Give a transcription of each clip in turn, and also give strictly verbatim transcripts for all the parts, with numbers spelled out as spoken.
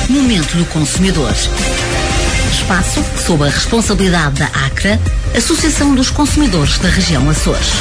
Momento do Consumidor. Espaço sob a responsabilidade da ACRA, Associação dos Consumidores da Região Açores.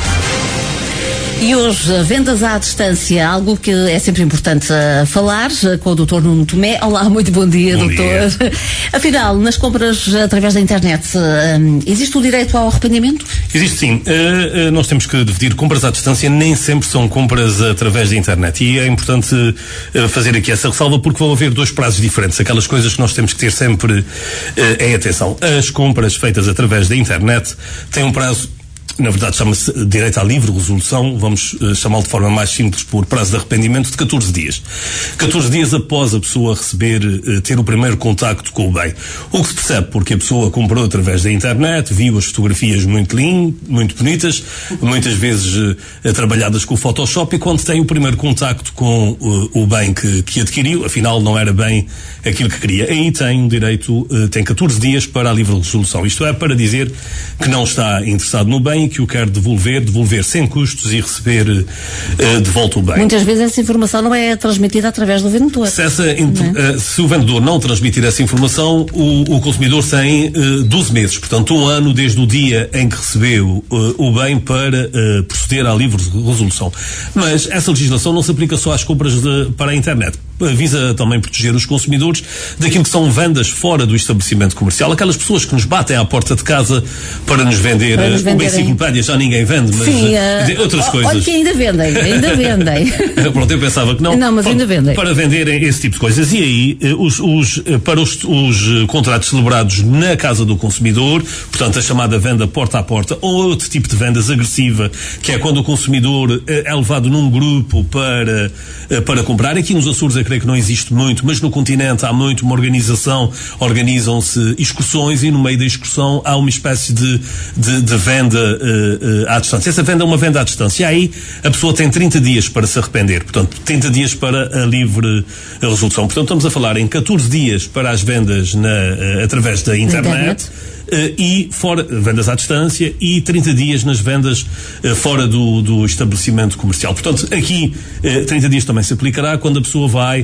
E hoje, vendas à distância, algo que é sempre importante uh, falar, uh, com o doutor Nuno Tomé. Olá, muito bom dia, bom doutor. Dia. Afinal, nas compras através da internet, uh, existe o direito ao arrependimento? Existe sim. Uh, uh, nós temos que dividir. Compras à distância nem sempre são compras através da internet. E é importante uh, fazer aqui essa ressalva porque vão haver dois prazos diferentes. Aquelas coisas que nós temos que ter sempre uh, em atenção. As compras feitas através da internet têm um prazo, na verdade chama-se direito à livre resolução, vamos uh, chamá-lo de forma mais simples por prazo de arrependimento de catorze dias. catorze dias após a pessoa receber, uh, ter o primeiro contacto com o bem. O que se percebe porque a pessoa comprou através da internet, viu as fotografias muito lindas, muito bonitas, muitas vezes uh, trabalhadas com o Photoshop, e quando tem o primeiro contacto com uh, o bem que, que adquiriu, afinal não era bem aquilo que queria. Aí tem um direito, uh, tem catorze dias para a livre resolução. Isto é, para dizer que não está interessado no bem, que o quer devolver, devolver sem custos e receber uh, de volta o bem. Muitas vezes essa informação não é transmitida através do vendedor. Se, essa, uh, se o vendedor não transmitir essa informação, o, o consumidor tem uh, doze meses, portanto um ano desde o dia em que recebeu uh, o bem para uh, proceder à livre resolução. Mas essa legislação não se aplica só às compras de, para a internet. Visa também proteger os consumidores daquilo que são vendas fora do estabelecimento comercial, aquelas pessoas que nos batem à porta de casa para nos vender, para nos uma enciclopédia, já ninguém vende, mas sim, uh, outras uh, coisas. Olha que ainda vendem, ainda vendem. Pronto, eu pensava que não. Não, mas ainda vendem. Para venderem esse tipo de coisas. E aí, os, os, para os, os contratos celebrados na casa do consumidor, portanto a chamada venda porta a porta, ou outro tipo de vendas agressiva, que é quando o consumidor é levado num grupo para, para comprar. Aqui nos Açores eu creio que não existe muito, mas no continente há muito uma organização, organizam-se excursões e no meio da excursão há uma espécie de, de, de venda uh, uh, à distância. Essa venda é uma venda à distância. E aí a pessoa tem trinta dias para se arrepender. Portanto, trinta dias para a livre resolução. Portanto, estamos a falar em catorze dias para as vendas na, uh, através da internet. internet. Uh, e fora, vendas à distância, e trinta dias nas vendas uh, fora do, do estabelecimento comercial. Portanto, aqui uh, trinta dias também se aplicará quando a pessoa vai uh,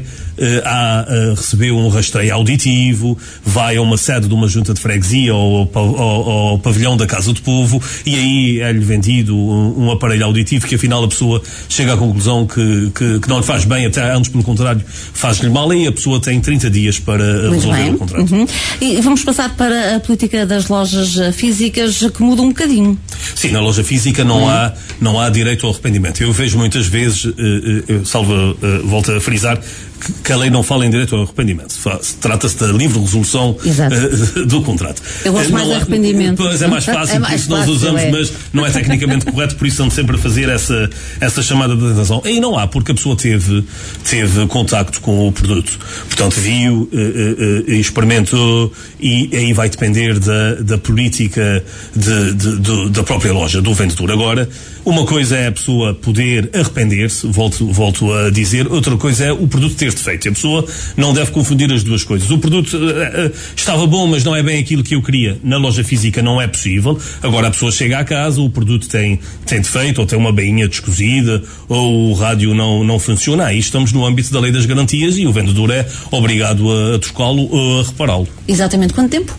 a, a receber um rastreio auditivo, vai a uma sede de uma junta de freguesia ou ao, ao, ao pavilhão da Casa do Povo, e aí é-lhe vendido um, um aparelho auditivo que afinal a pessoa chega à conclusão que, que, que não lhe faz bem, até antes pelo contrário faz-lhe mal, e a pessoa tem trinta dias para uh, resolver bem. o contrato. Uhum. E vamos passar para a política da das lojas físicas, que muda um bocadinho. Sim, na loja física não, hum. há, não há direito ao arrependimento. Eu vejo muitas vezes, uh, uh, salvo, uh, volto a frisar, que, que a lei não fala em direito ao arrependimento. Trata-se da livre resolução uh, do contrato. Eu gosto uh, mais de arrependimento. Pois é mais fácil, é mais por isso fácil, nós usamos, é. Mas não é tecnicamente correto, por isso estamos sempre a fazer essa, essa chamada de atenção. Aí não há, porque a pessoa teve, teve contacto com o produto. Portanto, viu, uh, uh, uh, experimentou, e aí vai depender da da política de, de, de, da própria loja, do vendedor. Agora, uma coisa é a pessoa poder arrepender-se, volto, volto a dizer, outra coisa é o produto ter defeito. A pessoa não deve confundir as duas coisas. O produto uh, uh, estava bom, mas não é bem aquilo que eu queria. Na loja física não é possível. Agora a pessoa chega à casa, o produto tem, tem defeito, ou tem uma bainha descosida, ou o rádio não, não funciona. Aí estamos no âmbito da lei das garantias e o vendedor é obrigado a, a trocá-lo ou a repará-lo. Exatamente quanto tempo?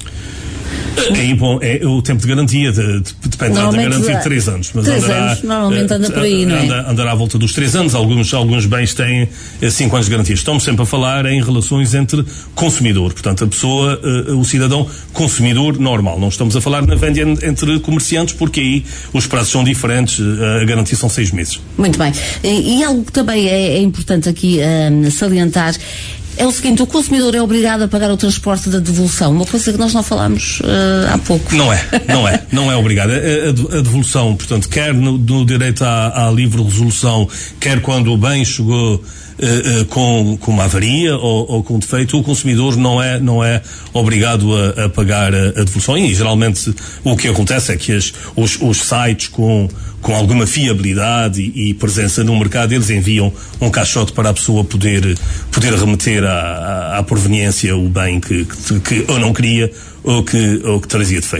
É, bom, é o tempo de garantia, de, de, depende da garantia de três anos. Mas três andará, anos, normalmente anda por aí, uh, não é? Anda, andará à volta dos três anos, alguns, alguns bens têm cinco anos de garantia. Estamos sempre a falar em relações entre consumidor, portanto a pessoa, uh, o cidadão consumidor normal. Não estamos a falar na venda entre comerciantes, porque aí os prazos são diferentes, a garantia são seis meses. Muito bem. E, e algo que também é, é importante aqui uh, salientar é o seguinte: o consumidor é obrigado a pagar o transporte da devolução, uma coisa que nós não falámos uh, há pouco. Não é, não é, não é obrigado. A, a, a devolução, portanto, quer no, no direito à, à livre resolução, quer quando o bem chegou Uh, uh, com, com uma avaria ou, ou com defeito, o consumidor não é, não é obrigado a, a pagar a, a devolução. E geralmente o que acontece é que as, os, os sites com, com alguma fiabilidade e, e presença no mercado, eles enviam um caixote para a pessoa poder, poder remeter à, à, à proveniência o bem que, que, que ou não queria ou que, ou que trazia defeito.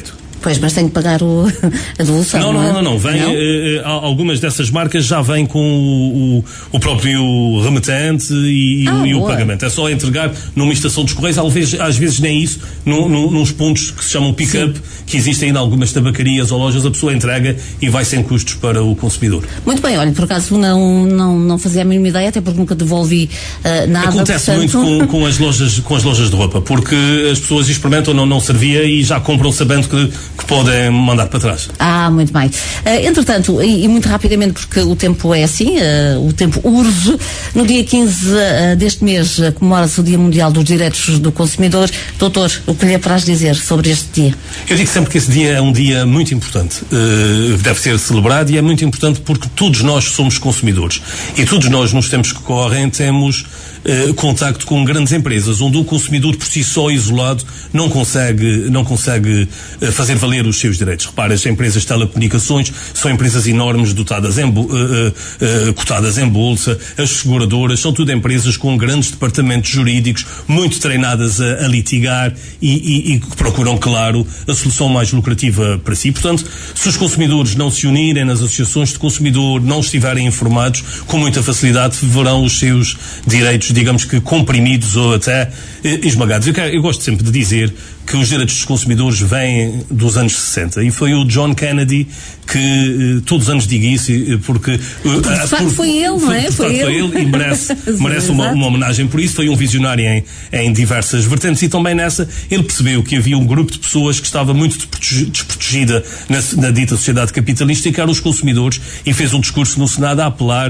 Pois, mas tem que pagar o, a devolução. Não, não, não, não. não. Vem, não? Eh, algumas dessas marcas já vêm com o, o, o próprio remetente e, ah, e o pagamento. É só entregar numa estação dos Correios, às vezes, às vezes nem isso, no, no, nos pontos que se chamam pick-up, que existem em algumas tabacarias ou lojas, a pessoa entrega e vai sem custos para o consumidor. Muito bem, olha, por acaso não, não, não fazia a mínima ideia, até porque nunca devolvi uh, nada. Acontece portanto... muito com, com, as lojas, com as lojas de roupa, porque as pessoas experimentam, não, não servia e já compram sabendo que, que podem mandar para trás. Ah, muito bem. Uh, entretanto, e, e muito rapidamente, porque o tempo é assim, uh, o tempo urge, no dia quinze uh, deste mês uh, comemora-se o Dia Mundial dos Direitos do Consumidor. Doutor, o que lhe apraz dizer sobre este dia? Eu digo sempre que esse dia é um dia muito importante, uh, deve ser celebrado e é muito importante porque todos nós somos consumidores e todos nós nos tempos que correm temos Uh, contacto com grandes empresas, onde o consumidor por si só isolado não consegue, não consegue uh, fazer valer os seus direitos. Repara, as empresas de telecomunicações são empresas enormes, dotadas em, uh, uh, uh, cotadas em bolsa, as seguradoras são tudo empresas com grandes departamentos jurídicos, muito treinadas a, a litigar e, e, e que procuram, claro, a solução mais lucrativa para si. Portanto, se os consumidores não se unirem nas associações de consumidor, não estiverem informados, com muita facilidade verão os seus direitos, digamos que comprimidos ou até eh, esmagados. Eu, quero, eu gosto sempre de dizer que os direitos dos consumidores vêm dos anos sessenta e foi o John Kennedy que eh, todos os anos digo isso porque... Eh, de facto foi ele, não é? Foi, foi, foi ele. ele e merece, merece uma, uma homenagem por isso. Foi um visionário em, em diversas vertentes e também nessa ele percebeu que havia um grupo de pessoas que estava muito desprotegida na, na dita sociedade capitalista e que eram os consumidores e fez um discurso no Senado a apelar uh,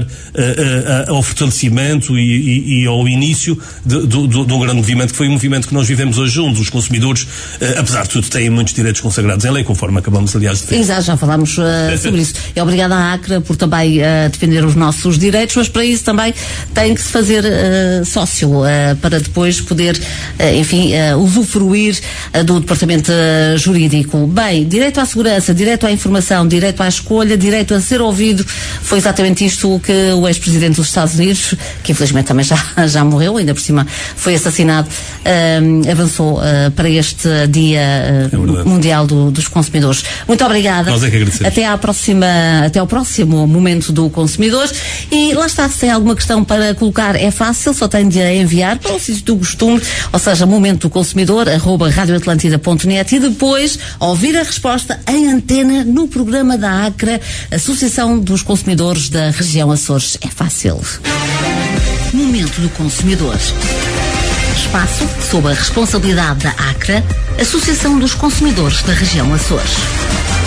uh, ao fortalecimento e, e, e ao início de, de, de, de um grande movimento que foi um movimento que nós vivemos hoje juntos. Os consumidores, uh, apesar de tudo, têm muitos direitos consagrados em lei, conforme acabamos, aliás, de ver. Exato, já falámos uh, sobre isso. E obrigada à ACRA por também uh, defender os nossos direitos, mas para isso também tem que se fazer uh, sócio uh, para depois poder, uh, enfim, uh, usufruir uh, do departamento uh, jurídico. Bem, direito à segurança, direito à informação, direito à escolha, direito a ser ouvido, foi exatamente isto que o ex-presidente dos Estados Unidos, que infelizmente também já, já morreu, ainda por cima foi assassinado, uh, avançou uh, para este Dia uh, é Mundial do, dos Consumidores. Muito obrigada. Nós é que agradecemos. Até à próxima, até ao próximo Momento do Consumidor. E lá está, se tem alguma questão para colocar, é fácil, só tem de enviar para o sítio do costume, ou seja, Momento do Consumidor, arroba radio atlântida ponto net e depois ouvir a resposta em antena no programa da ACRA, Associação dos Consumidores da Região Açores. É fácil. Momento do Consumidor. Espaço sob a responsabilidade da ACRA, Associação dos Consumidores da Região Açores.